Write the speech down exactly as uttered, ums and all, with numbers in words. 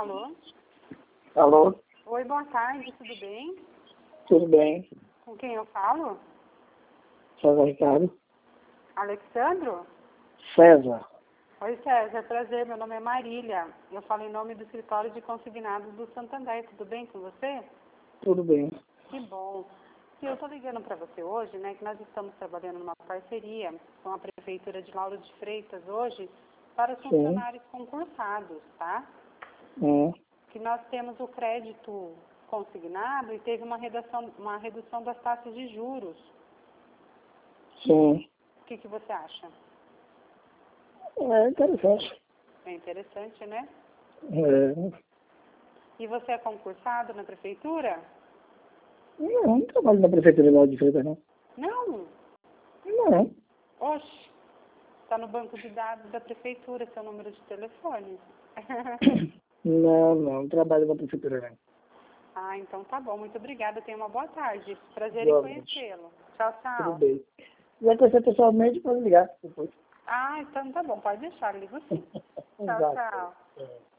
Alô? Alô? Oi, boa tarde, tudo bem? Tudo bem? Com quem eu falo? César Ricardo? Alexandro? César. Oi, César, prazer, meu nome é Marília. Eu falo em nome do escritório de consignados do Santander, tudo bem com você? Tudo bem. Que bom. Sim, eu estou ligando para você hoje, né, que nós estamos trabalhando numa parceria com a Prefeitura de Lauro de Freitas hoje para os Sim. funcionários concursados, tá? Hum. Que nós temos o crédito consignado e teve uma redução, uma redução das taxas de juros. Sim. O que, que você acha? É interessante. É interessante, né? É. E você é concursado na Prefeitura? Eu não trabalho na prefeitura de Lauro de Freitas, não. Não. Não. Oxe, está no banco de dados da Prefeitura, seu número de telefone. Não, não. Não trabalho na prefeitura, não. Ah, então tá bom. Muito obrigada. Tenha uma boa tarde. Prazer em Igualmente. conhecê-lo. Tchau, Tudo tchau. bem. Se vai conhecer pessoalmente, pode ligar depois. Ah, então tá bom. Pode deixar. Ligo sim. Tchau, Exato. tchau. É.